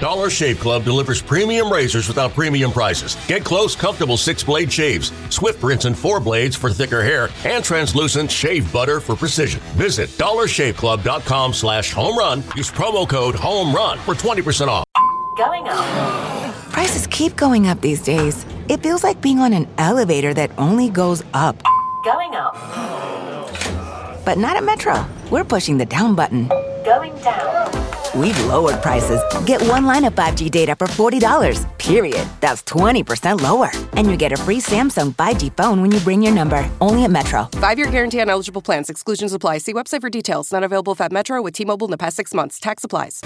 Dollar Shave Club delivers premium razors without premium prices. Get close, comfortable 6-blade shaves, swift rinse and 4 blades for thicker hair, and translucent shave butter for precision. Visit dollarshaveclub.com/home-run. Use promo code HOME-RUN for 20% off. Going up. Prices keep going up these days. It feels like being on an elevator that only goes up. Going up. But not at Metro. We're pushing the down button. Going down. We've lowered prices. Get one line of 5G data for $40, period. That's 20% lower. And you get a free Samsung 5G phone when you bring your number. Only at Metro. 5-year guarantee on eligible plans. Exclusions apply. See website for details. Not available at Metro with T-Mobile in the past 6 months. Tax applies.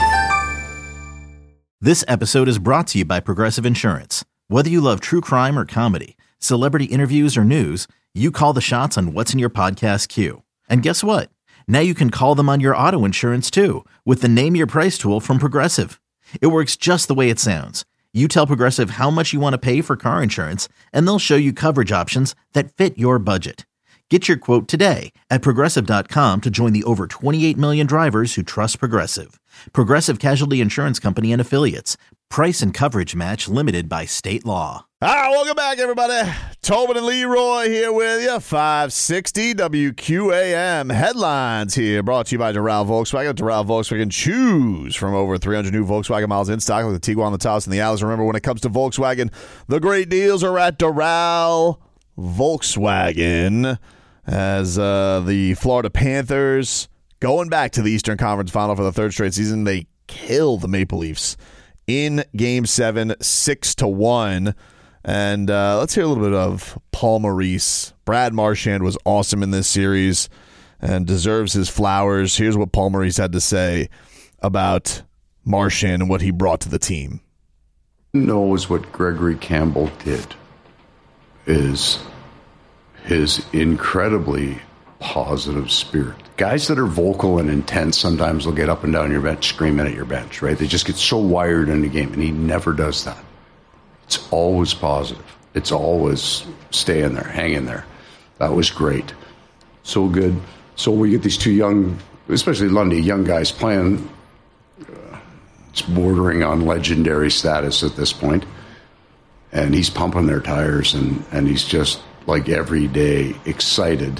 This episode is brought to you by Progressive Insurance. Whether you love true crime or comedy, celebrity interviews or news, you call the shots on what's in your podcast queue. And guess what? Now you can call them on your auto insurance too with the Name Your Price tool from Progressive. It works just the way it sounds. You tell Progressive how much you want to pay for car insurance, and they'll show you coverage options that fit your budget. Get your quote today at Progressive.com to join the over 28 million drivers who trust Progressive. Progressive Casualty Insurance Company and Affiliates. Price and coverage match limited by state law. All right, welcome back, everybody. Tobin and Leroy here with you. 560 WQAM. Headlines here brought to you by Doral Volkswagen. Doral Volkswagen, choose from over 300 new Volkswagen models in stock, like the Tiguan, the Taos, and the Atlas. Remember, when it comes to Volkswagen, the great deals are at Doral Volkswagen. As the Florida Panthers, going back to the Eastern Conference Final for the third straight season, they kill the Maple Leafs in Game 7, 6-1. And let's hear a little bit of Paul Maurice. Brad Marchand was awesome in this series and deserves his flowers. Here's what Paul Maurice had to say about Marchand and what he brought to the team. Knows what Gregory Campbell did is his incredibly positive spirit. Guys that are vocal and intense sometimes will get up and down your bench screaming at your bench, right? They just get so wired in the game, and he never does that. It's always positive. It's always stay in there, hang in there. That was great. So good. So we get these two young, especially Lundy, young guys playing. It's bordering on legendary status at this point. And he's pumping their tires, and he's just like every day excited.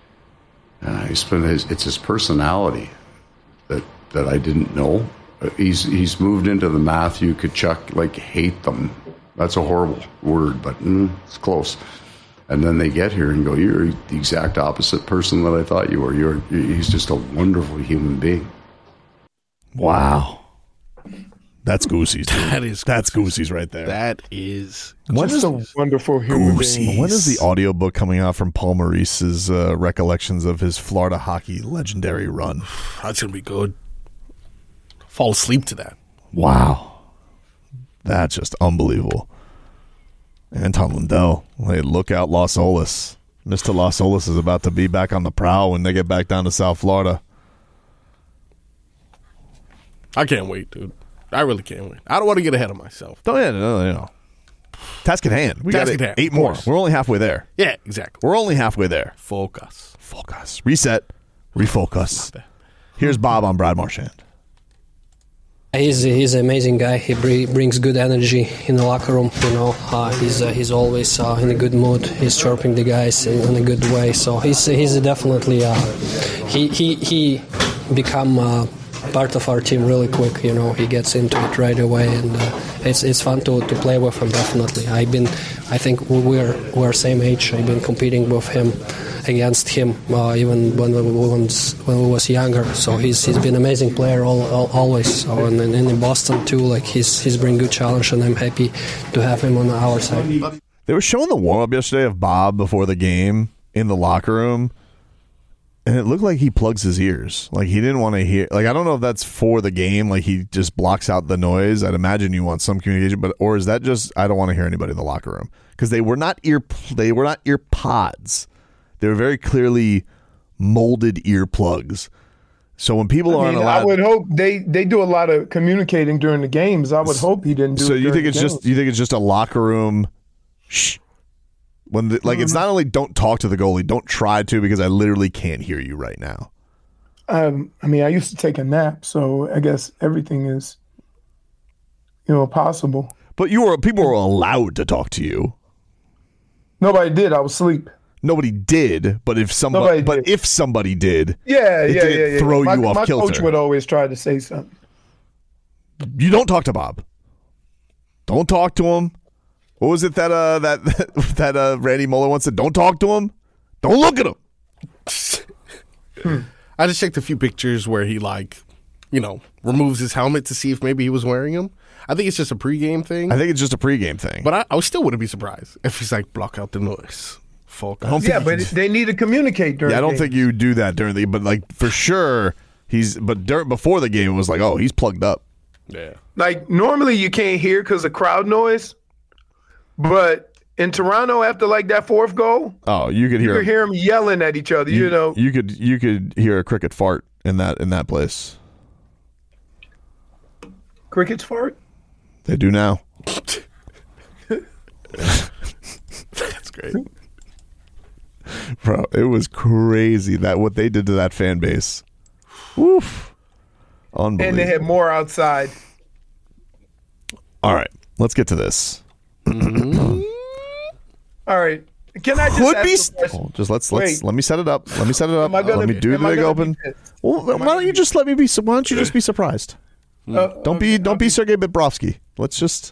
It's his personality that I didn't know. He's moved into the Matthew Tkachuk, like, hate them. That's a horrible word, but it's close. And then they get here and go, you're the exact opposite person that I thought you were. He's just a wonderful human being. Wow. That's Goosey's. That's Goosey's right there. That is. What is a wonderful human being? When is the audiobook coming out from Paul Maurice's recollections of his Florida hockey legendary run? That's going to be good. Fall asleep to that. Wow. That's just unbelievable. Anton Lundell. Hey, look out, Los Olas. Mr. Los Olas is about to be back on the prowl when they get back down to South Florida. I can't wait, dude. I really can't wait. I don't want to get ahead of myself. No. Task at hand. We got 8 more. We're only halfway there. Yeah, exactly. We're only halfway there. Focus. Reset. Refocus. Here's Bob on Brad Marchand. He's an amazing guy. He brings good energy in the locker room. He's always in a good mood. He's chirping the guys in a good way. So he's definitely he become part of our team really quick. He gets into it right away, and it's fun to play with him. Definitely, I think we're same age. I've been competing with him, against him, even when we was younger. So he's been an amazing player always. So and in Boston too, like he's bring good challenge, and I'm happy to have him on our side. They were showing the warm up yesterday of Bob before the game in the locker room. And it looked like he plugs his ears. Like he didn't want to hear. Like I don't know if that's for the game. Like he just blocks out the noise. I'd imagine you want some communication, or is that just I don't want to hear anybody in the locker room because they were not ear pods. They were very clearly molded earplugs. So when people aren't allowed, I would hope they do a lot of communicating during the games. I would hope he didn't do. So it you think it's games. just a locker room? Shh. When it's not only don't talk to the goalie, don't try to because I literally can't hear you right now. I used to take a nap, so I guess everything is possible. But people were allowed to talk to you. Nobody did. I was asleep. Nobody did, but if somebody did, yeah. throw you off my kilter. My coach would always try to say something. You don't talk to Bob. Don't talk to him. What was it that Randy Mueller once said? Don't talk to him. Don't look at him. I just checked a few pictures where he removes his helmet to see if maybe he was wearing them. I think it's just a pregame thing. But I still wouldn't be surprised if he's like, block out the noise. Focus. But they need to communicate during. I don't the think you do that during the. But like for sure, before the game, it was like, oh, he's plugged up. Yeah. Like normally you can't hear because of crowd noise, but in Toronto after like that fourth goal, you could hear them yelling at each other. You could hear a cricket fart in that place. Crickets fart? They do now. That's great. Bro, it was crazy what they did to that fan base. Woof. Unbelievable. And they had more outside. All right, let's get to this. All right. Can I just let me set it up. Let me do the big open. Well, why don't you just be surprised? Don't be Sergei Bobrovsky. Let's just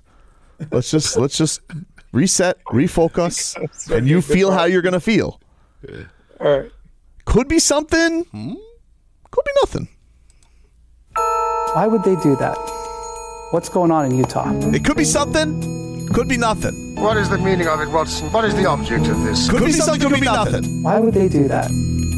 reset, refocus, and you feel how you're gonna feel. All right. Could be something. Could be nothing. Why would they do that? What's going on in Utah? It could be something. Could be nothing. What is the meaning of it, Watson? What is the object of this? Could be something. Could be nothing. Why would they do that?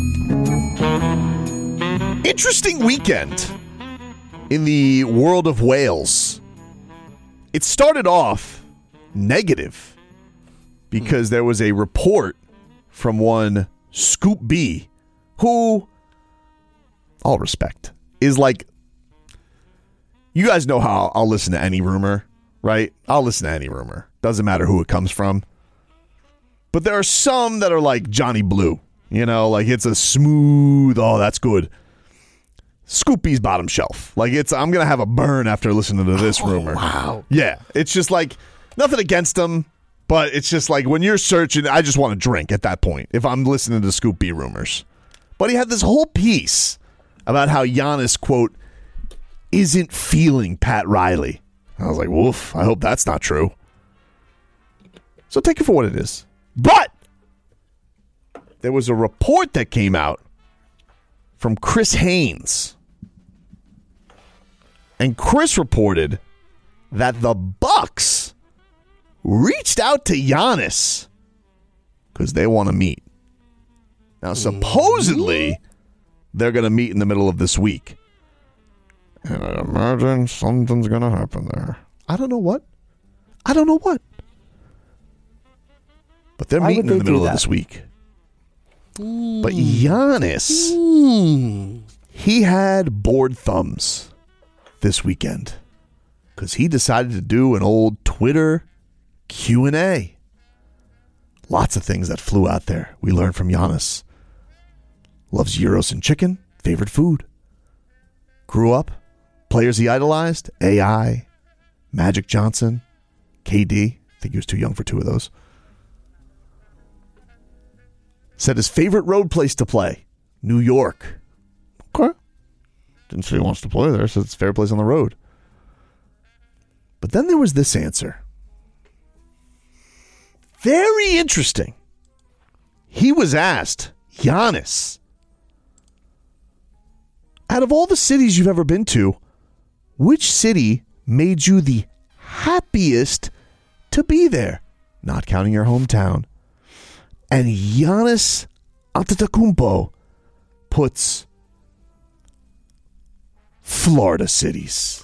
Interesting weekend in the world of Wales. It started off negative because there was a report from one Scoop B, who, all respect, is like, you guys know how I'll listen to any rumor, right? I'll listen to any rumor. Doesn't matter who it comes from. But there are some that are like Johnny Blue, like it's a smooth, that's good. Scoop B's bottom shelf. Like I'm going to have a burn after listening to this rumor. Wow. Yeah. It's just like nothing against them, but it's just like when you're searching, I just want to drink at that point if I'm listening to Scoop B rumors. But he had this whole piece about how Giannis, quote, isn't feeling Pat Riley. I was like, woof, I hope that's not true. So take it for what it is. But there was a report that came out from Chris Haynes. And Chris reported that the Bucks reached out to Giannis because they want to meet. Now, supposedly, they're going to meet in the middle of this week. And I imagine something's going to happen there. I don't know what. But they're meeting in the middle of this week. But Giannis, he had bored thumbs this weekend because he decided to do an old Twitter Q&A. Lots of things that flew out there. We learned from Giannis. Loves gyros and chicken. Favorite food. Grew up. Players he idolized. AI. Magic Johnson. KD. I think he was too young for two of those. Said his favorite road place to play. New York. Okay. Didn't say he wants to play there. Said it's a fair place on the road. But then there was this answer. Very interesting. He was asked, Giannis, out of all the cities you've ever been to, which city made you the happiest to be there? Not counting your hometown. And Giannis Antetokounmpo puts Florida cities.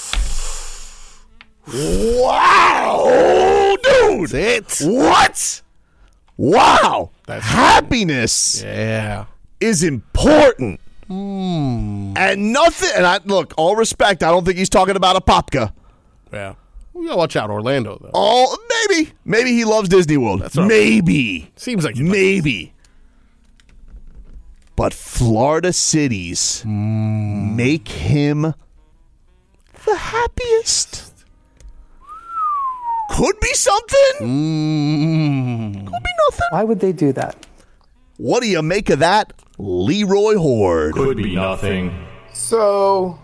Wow, dude! That's it. What? Wow! That's happiness. Yeah, is important. And nothing. And look, all respect. I don't think he's talking about a Popka. Yeah. We gotta watch out, Orlando, though. Oh, maybe he loves Disney World. That's right. Maybe seems like maybe. But Florida cities make him the happiest. Could be something. Could be nothing. Why would they do that? What do you make of that, Leroy Horde? Could be nothing. So,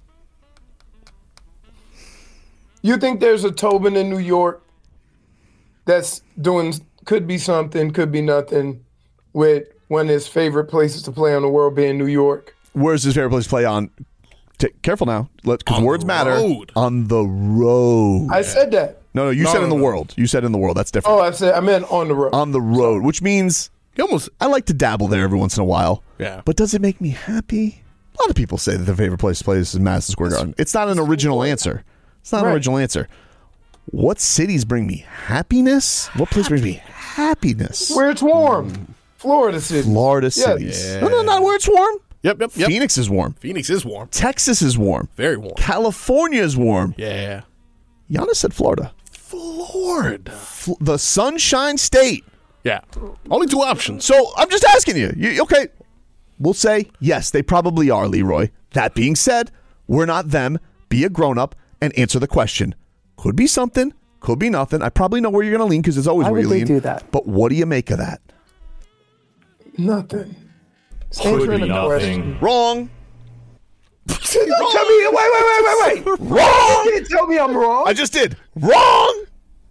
you think there's a Tobin in New York that's doing could be something, could be nothing, with one of his favorite places to play on the world being New York? Where's his favorite place to play on? Careful now, because words matter. On the road. I said that. No, you said in the world. You said in the world. That's different. I meant on the road. On the road, which means I like to dabble there every once in a while. Yeah. But does it make me happy? A lot of people say that their favorite place to play is Madison Square Garden. It's not an original answer. It's not an original answer. What cities bring me happiness? What place brings me happiness? Where it's warm. Florida cities. Florida cities. Yeah. No, not where it's warm. Yep. Phoenix is warm. Phoenix is warm. Texas is warm. Very warm. California is warm. Yeah. Giannis said Florida. Florida. The Sunshine State. Yeah. Only two options. So I'm just asking you. Okay. We'll say, yes, they probably are, Leroy. That being said, we're not them. Be a grown-up and answer the question. Could be something. Could be nothing. I probably know where you're going to lean because it's always where you lean. Why would they do that? But what do you make of that? Nothing. Could be nothing. Wrong. Tell me, wait. Wrong. You didn't tell me I'm wrong. I just did. Wrong.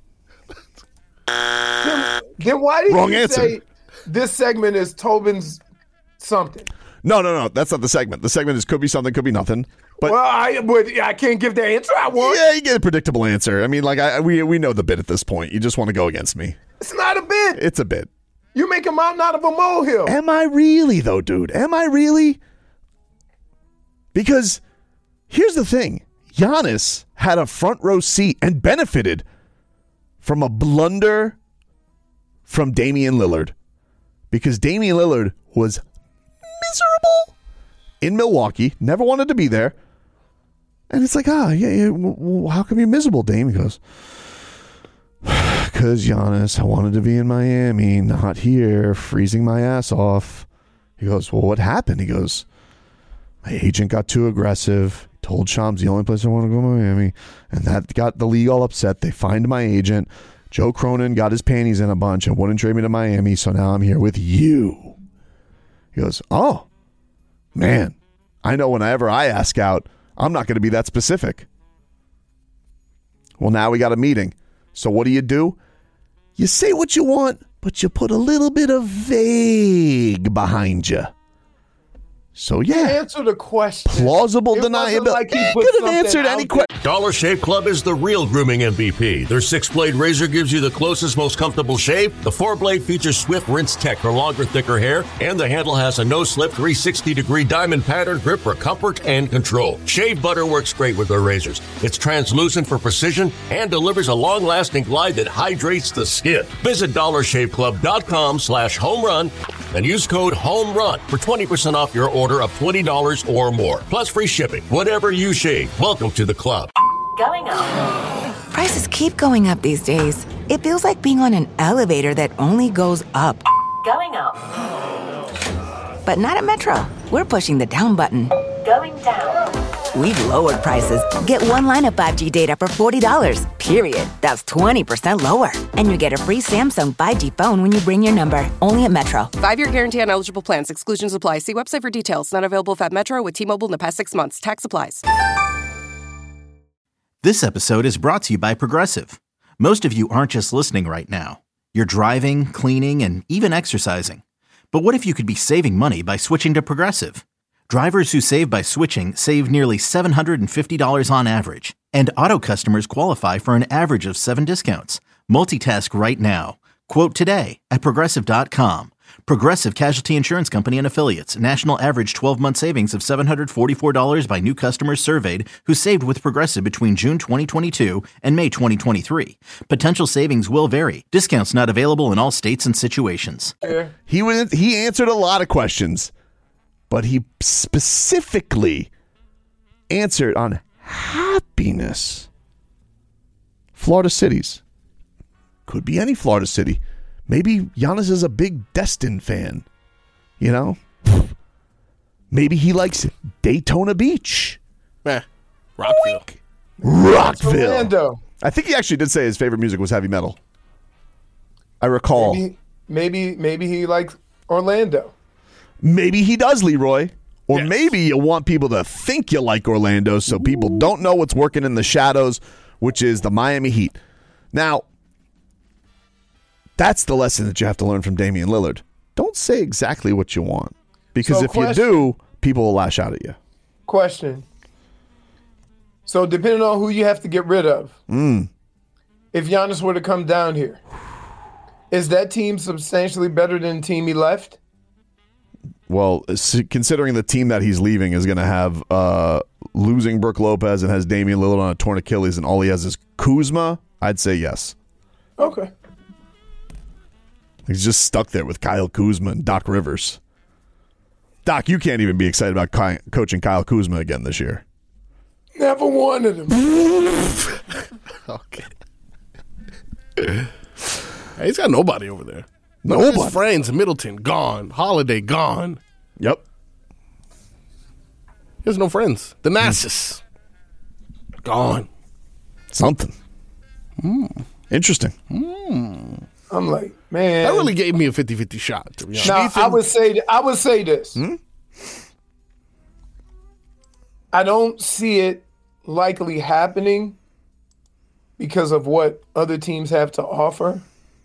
Then why did Wrong you answer. say this segment is Tobin's something? No. That's not the segment. The segment is could be something, could be nothing. But I can't give the answer I want. Yeah, you get a predictable answer. I mean, we know the bit at this point. You just want to go against me. It's not a bit. It's a bit. You make a mountain out of a molehill. Am I really, though, dude? Am I really? Because here's the thing. Giannis had a front row seat and benefited from a blunder from Damian Lillard. Because Damian Lillard was miserable in Milwaukee, never wanted to be there. And it's like, how come you're miserable, Dame? He goes, because Giannis, I wanted to be in Miami, not here, freezing my ass off. He goes, well, what happened? He goes, my agent got too aggressive, told Shams the only place I want to go to Miami, and that got the league all upset. They fined my agent. Joe Cronin got his panties in a bunch and wouldn't trade me to Miami, so now I'm here with you. He goes, oh, man, I know whenever I ask out, I'm not going to be that specific. Well, now we got a meeting. So what do? You say what you want, but you put a little bit of vague behind you. So, yeah. Answer the question. Plausible deniability. Like he could have answered any question. Dollar Shave Club is the real grooming MVP. Their 6-blade razor gives you the closest, most comfortable shave. The 4-blade features swift rinse tech for longer, thicker hair. And the handle has a no-slip 360-degree diamond pattern grip for comfort and control. Shave butter works great with their razors. It's translucent for precision and delivers a long-lasting glide that hydrates the skin. Visit DollarShaveClub.com/homerun and use code HOMERUN for 20% off your order of $20 or more, plus free shipping. Whatever you shave, welcome to the club. Going up. Prices keep going up these days. It feels like being on an elevator that only goes up. Going up. But not at Metro. We're pushing the down button. Going down. We've lowered prices. Get one line of 5G data for $40, period. That's 20% lower. And you get a free Samsung 5G phone when you bring your number. Only at Metro. 5-year guarantee on eligible plans. Exclusions apply. See website for details. Not available if at Metro with T-Mobile in the past 6 months. Tax applies. This episode is brought to you by Progressive. Most of you aren't just listening right now. You're driving, cleaning, and even exercising. But what if you could be saving money by switching to Progressive? Drivers who save by switching save nearly $750 on average. And auto customers qualify for an average of 7 discounts. Multitask right now. Quote today at Progressive.com. Progressive Casualty Insurance Company and Affiliates. National average 12-month savings of $744 by new customers surveyed who saved with Progressive between June 2022 and May 2023. Potential savings will vary. Discounts not available in all states and situations. He answered a lot of questions, but he specifically answered on happiness. Florida cities. Could be any Florida city. Maybe Giannis is a big Destin fan. You know? Maybe he likes Daytona Beach. Rockville. Rockville. Orlando. I think he actually did say his favorite music was heavy metal. I recall. Maybe he likes Orlando. Maybe he does, Leroy. Or maybe you want people to think you like Orlando so people don't know what's working in the shadows, which is the Miami Heat. Now, that's the lesson that you have to learn from Damian Lillard. Don't say exactly what you want. Because if you do, people will lash out at you. Question. So depending on who you have to get rid of, if Giannis were to come down here, is that team substantially better than the team he left? Well, considering the team that he's leaving is going to have losing Brook Lopez and has Damian Lillard on a torn Achilles and all he has is Kuzma, I'd say yes. Okay. He's just stuck there with Kyle Kuzma and Doc Rivers. Doc, you can't even be excited about coaching Kyle Kuzma again this year. Never wanted him. Okay. Hey, he's got nobody over there. Nobody. His friends, Middleton, gone. Holiday, gone. Yep. He has no friends. The Nassus, gone. Something. Interesting. I'm like, man. That really gave me a 50-50 shot, to be honest. Now, I would say this. I don't see it likely happening because of what other teams have to offer.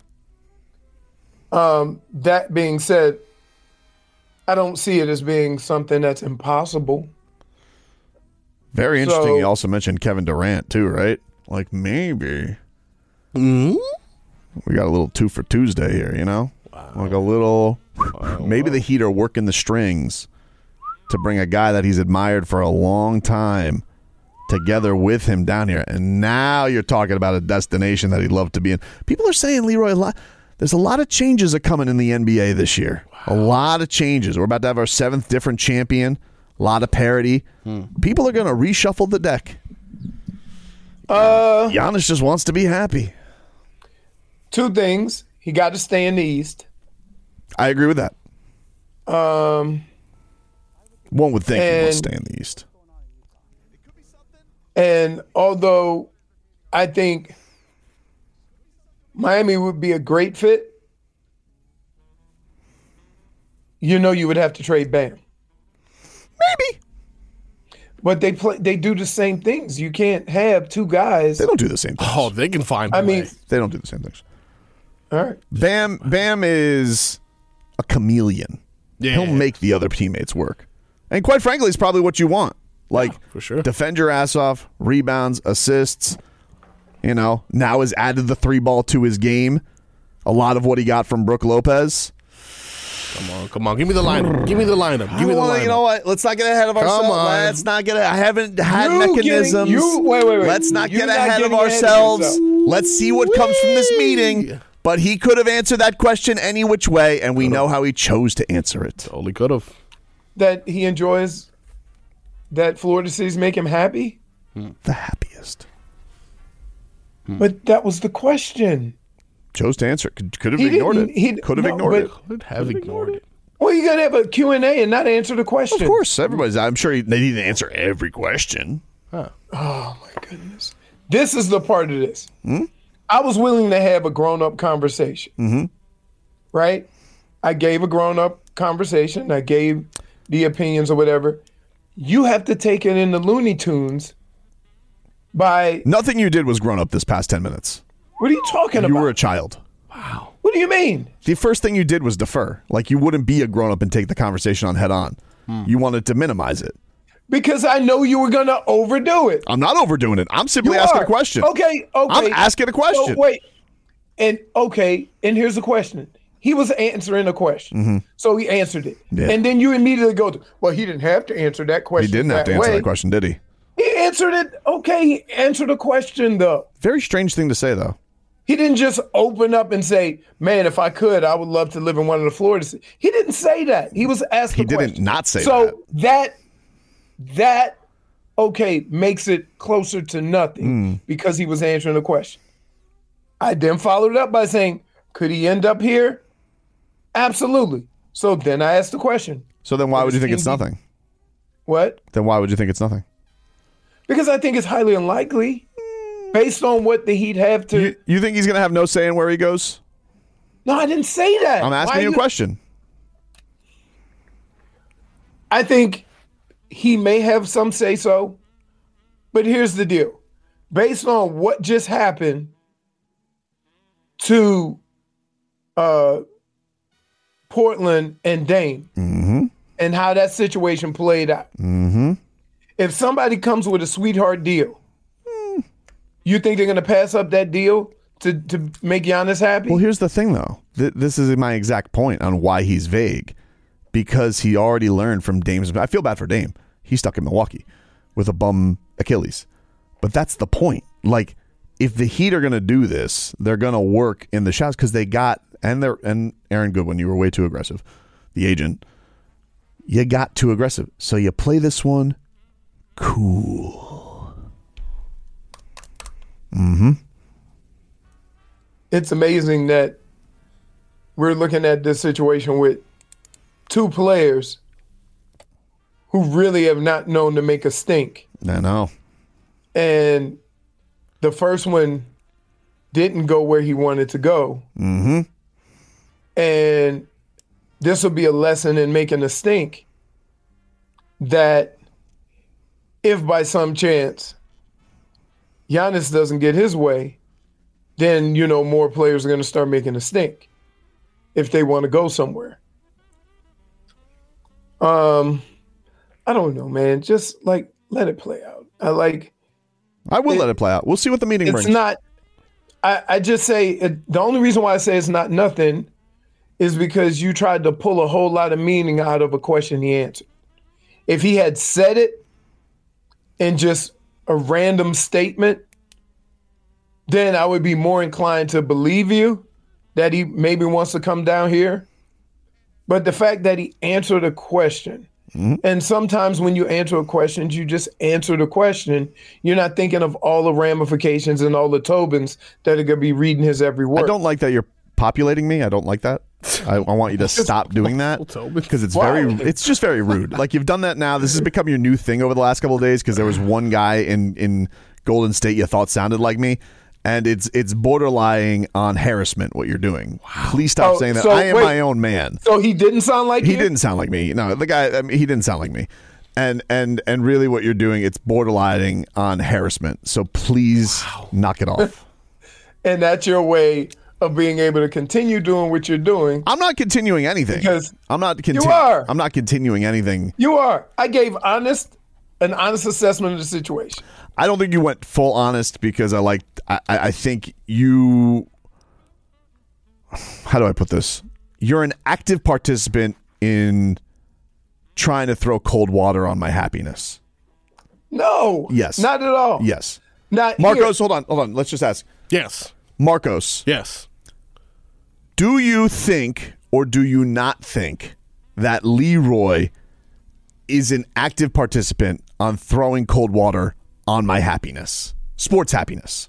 That being said, I don't see it as being something that's impossible. Very interesting. You also mentioned Kevin Durant, too, right? Like, maybe. We got a little 2 for Tuesday here, you know? Wow. Like a little. Maybe the Heat are working the strings to bring a guy that he's admired for a long time together with him down here. And now you're talking about a destination that he'd love to be in. People are saying, Leroy, there's a lot of changes are coming in the NBA this year. Wow. A lot of changes. We're about to have our 7th different champion. A lot of parity. People are going to reshuffle the deck. Giannis just wants to be happy. 2 things. He got to stay in the East. I agree with that. One would think he wants to stay in the East. And although I think Miami would be a great fit, you would have to trade Bam. Maybe. But they do the same things. You can't have 2 guys. They don't do the same things. Oh, they can find a way. They don't do the same things. All right. Bam is a chameleon. Yeah. He'll make the other teammates work. And quite frankly, it's probably what you want. For sure. Defend your ass off, rebounds, assists. Now has added the 3-ball to his game. A lot of what he got from Brook Lopez. Come on. Give me the lineup. Give me the lineup. You know what? Let's not get ahead of ourselves. Let's not get I haven't had mechanisms. Wait. Let's not get ahead of ourselves. Let's see what comes from this meeting. But he could have answered that question any which way, and we know how he chose to answer it. Totally could have. That he enjoys that Florida City's make him happy? The happiest. But that was the question. Chose to answer it. Could have ignored it. Could have ignored it. Could have ignored it. Well, you got to have a Q&A and not answer the question. Of course. I'm sure they need to answer every question. Huh. Oh, my goodness. This is the part of this. I was willing to have a grown-up conversation. Right? I gave a grown-up conversation. I gave the opinions or whatever. You have to take it in the Looney Tunes by... Nothing you did was grown up this past 10 minutes. What are you talking about? You were a child. Wow. What do you mean? The first thing you did was defer. Like you wouldn't be a grown-up and take the conversation on head on. You wanted to minimize it. Because I know you were going to overdo it. I'm not overdoing it. I'm simply asking a question. Okay. I'm asking a question. Oh, wait. And here's the question. He was answering a question. So he answered it. Yeah. And then you immediately go, well, he didn't have to answer that question. He didn't have to answer that question, did he? He answered it. Okay, he answered a question, though. Very strange thing to say, though. He didn't just open up and say, man, if I could, I would love to live in one of the Florida cities. He didn't say that. He was asking a question. He didn't not say that. So that makes it closer to nothing because he was answering a question. I then followed it up by saying, could he end up here? Absolutely. So then I asked the question. So then why would you think it's nothing? What? Then why would you think it's nothing? Because I think it's highly unlikely. based on what the Heat have to. You think he's going to have no say in where he goes? No, I didn't say that. I'm asking you a question. I think he may have some say so, but here's the deal. Based on what just happened to Portland and Dame and how that situation played out, if somebody comes with a sweetheart deal, you think they're going to pass up that deal to make Giannis happy? Well, here's the thing, though. This is my exact point on why he's vague. Because he already learned from Dame's. I feel bad for Dame. He's stuck in Milwaukee with a bum Achilles. But that's the point. Like, if the Heat are going to do this, they're going to work in the shots because they got, and Aaron Goodwin, you were way too aggressive. The agent, you got too aggressive. So you play this one cool. It's amazing that we're looking at this situation with two players who really have not known to make a stink. I know. And the first one didn't go where he wanted to go. And this will be a lesson in making a stink that if by some chance Giannis doesn't get his way, then, more players are going to start making a stink if they want to go somewhere. I don't know, man. Just let it play out. I will let it play out. We'll see what the meeting brings. It's not. I just say the only reason why I say it's not nothing is because you tried to pull a whole lot of meaning out of a question he answered. If he had said it in just a random statement, then I would be more inclined to believe you that he maybe wants to come down here. But the fact that he answered a question, and sometimes when you answer a question, you just answer the question. You're not thinking of all the ramifications and all the Tobins that are going to be reading his every word. I don't like that you're populating me. I don't like that. I want you to stop doing that because it's just very rude. Like, you've done that now. This has become your new thing over the last couple of days because there was one guy in Golden State you thought sounded like me. And it's borderline on harassment what you're doing. Wow. Please stop saying that. I am my own man. So he didn't sound like you? He didn't sound like me. No, the guy, he didn't sound like me. And really what you're doing, it's borderlining on harassment. So please knock it off. And that's your way of being able to continue doing what you're doing. I'm not continuing anything. Because I'm not you are. I'm not continuing anything. You are. I gave an honest assessment of the situation. I don't think you went full honest because I think you, how do I put this? You're an active participant in trying to throw cold water on my happiness. No. Yes. Not at all. Yes. Not Marcos, here. hold on. Let's just ask. Yes. Marcos. Yes. Do you think or do you not think that Leroy is an active participant on throwing cold water on my happiness? Sports happiness.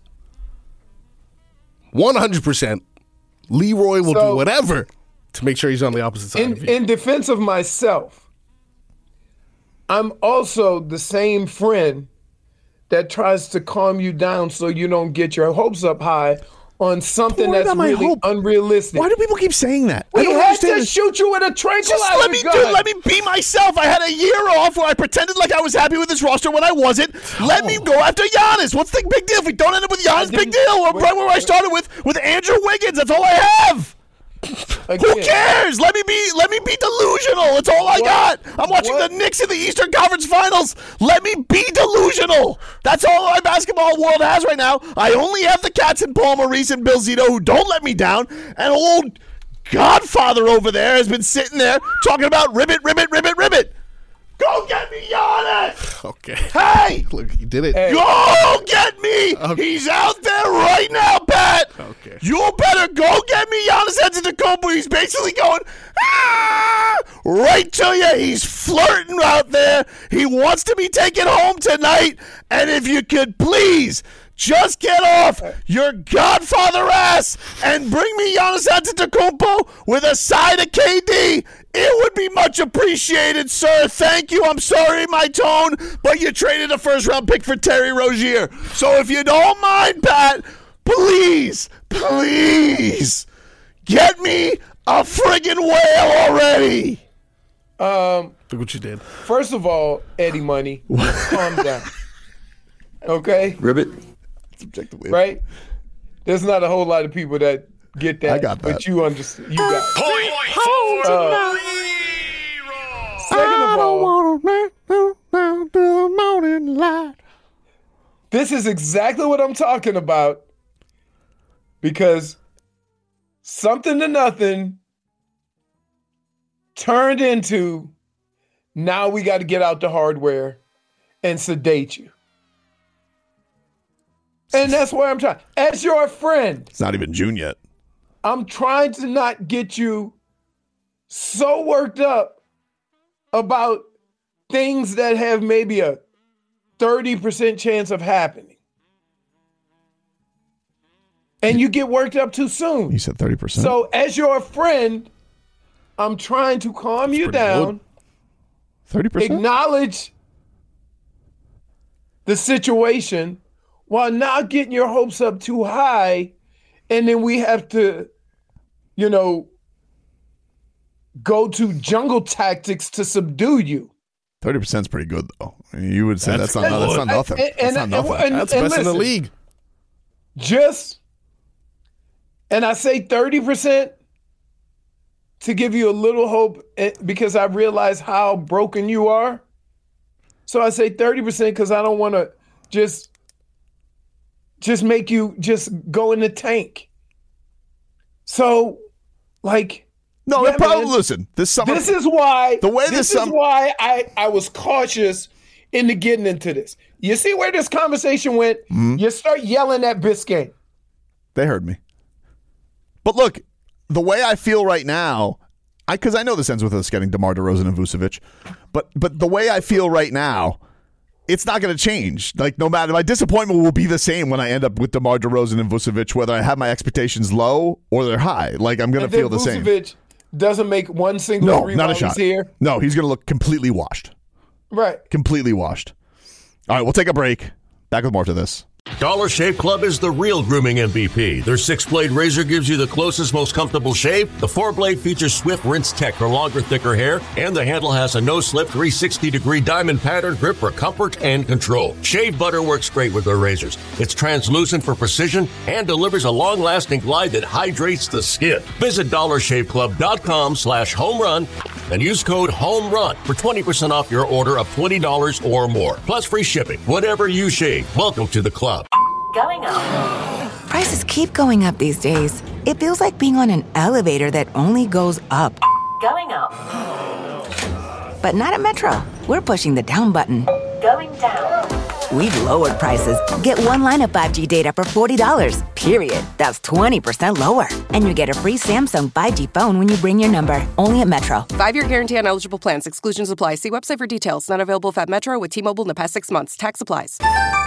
100%. Leroy will do whatever to make sure he's on the opposite side of you. In defense of myself, I'm also the same friend that tries to calm you down so you don't get your hopes up high on something that's really unrealistic. Why do people keep saying that? We had to shoot you with a tranquilizer gun. Let me be myself. I had a year off where I pretended like I was happy with this roster when I wasn't. Let me go after Giannis. What's the big deal? If we don't end up with Giannis, big deal. Right where I started with Andrew Wiggins. That's all I have. Who cares? Let me be delusional. That's all I got. I'm watching the Knicks in the Eastern Conference Finals. Let me be delusional. That's all my basketball world has right now. I only have the Cats and Paul Maurice and Bill Zito who don't let me down. And old Godfather over there has been sitting there talking about ribbit. Go get me Giannis! Okay. Hey! Look, he did it. Hey. Go get me! Okay. He's out there right now, Pat! Okay. You better go get me Giannis Antetokounmpo. He's basically going, right to you. He's flirting out there. He wants to be taken home tonight. And if you could please Just get off your Godfather ass and bring me Giannis Antetokounmpo with a side of KD. It would be much appreciated, sir. Thank you. I'm sorry, my tone, but you traded a first-round pick for Terry Rozier. So if you don't mind, Pat, please, get me a friggin' whale already. Look what you did. First of all, Eddie Money, calm down. Okay? Ribbit. Subjectively. Right? There's not a whole lot of people that get that. I got that. But you understand. You got it. Point Second of all, this is exactly what I'm talking about, because something to nothing turned into now we got to get out the hardware and sedate you. And that's where I'm trying. As your friend. It's not even June yet. I'm trying to not get you so worked up about things that have maybe a 30% chance of happening. And you get worked up too soon. You said 30%. So as your friend, I'm trying to calm you down. 30%? Acknowledge the situation while not getting your hopes up too high. And then we have to, go to jungle tactics to subdue you. 30% is pretty good, though. I mean, you would say that's not nothing. That's not nothing. That's best in the league. And I say 30% to give you a little hope because I realize how broken you are. So I say 30% because I don't want to just make you just go in the tank. So, listen. This summer, this is why I was cautious into getting into this. You see where this conversation went? Mm-hmm. You start yelling at Biscayne. They heard me. But look, the way I feel right now, because I know this ends with us getting DeMar DeRozan and Vucevic, but the way I feel right now, it's not going to change. No matter, my disappointment will be the same when I end up with DeMar DeRozan and Vucevic, whether I have my expectations low or they're high. I'm going to feel the same. Vucevic doesn't make one single rebound. Not a shot. Here. No, he's going to look completely washed. Right. Completely washed. All right, we'll take a break. Back with more to this. Dollar Shave Club is the real grooming MVP. Their 6-blade razor gives you the closest, most comfortable shave. The 4-blade features swift rinse tech for longer, thicker hair. And the handle has a no-slip 360-degree diamond pattern grip for comfort and control. Shave butter works great with their razors. It's translucent for precision and delivers a long-lasting glide that hydrates the skin. Visit dollarshaveclub.com/homerun and use code HOMERUN for 20% off your order of $20 or more. Plus free shipping. Whatever you shave, welcome to the club. Going up. Prices keep going up these days. It feels like being on an elevator that only goes up. Going up. But not at Metro. We're pushing the down button. Going down. We've lowered prices. Get one line of 5G data for $40, period. That's 20% lower. And you get a free Samsung 5G phone when you bring your number. Only at Metro. 5-year guarantee on eligible plans. Exclusions apply. See website for details. Not available if at Metro with T-Mobile in the past 6 months. Tax applies.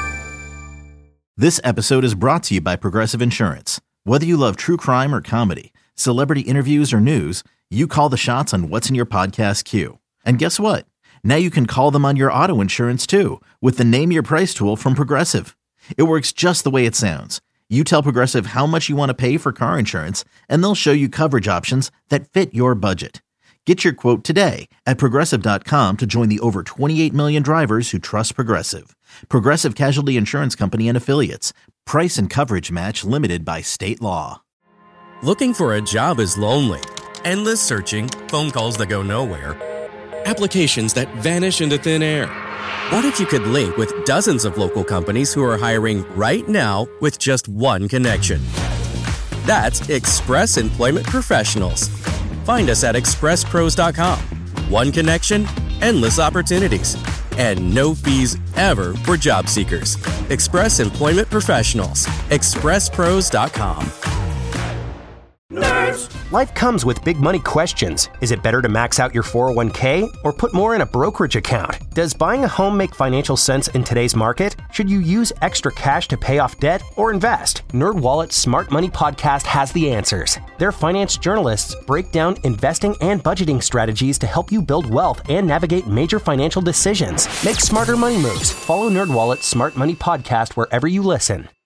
This episode is brought to you by Progressive Insurance. Whether you love true crime or comedy, celebrity interviews or news, you call the shots on what's in your podcast queue. And guess what? Now you can call them on your auto insurance too with the Name Your Price tool from Progressive. It works just the way it sounds. You tell Progressive how much you want to pay for car insurance, and they'll show you coverage options that fit your budget. Get your quote today at Progressive.com to join the over 28 million drivers who trust Progressive. Progressive Casualty Insurance Company and Affiliates. Price and coverage match limited by state law. Looking for a job is lonely. Endless searching, phone calls that go nowhere, applications that vanish into thin air. What if you could link with dozens of local companies who are hiring right now with just one connection? That's Express Employment Professionals. Find us at expresspros.com. One connection, endless opportunities, and no fees ever for job seekers. Express Employment Professionals. expresspros.com. Life comes with big money questions. Is it better to max out your 401k or put more in a brokerage account? Does buying a home make financial sense in today's market? Should you use extra cash to pay off debt or invest? NerdWallet's Smart Money Podcast has the answers. Their finance journalists break down investing and budgeting strategies to help you build wealth and navigate major financial decisions. Make smarter money moves. Follow NerdWallet's Smart Money Podcast wherever you listen.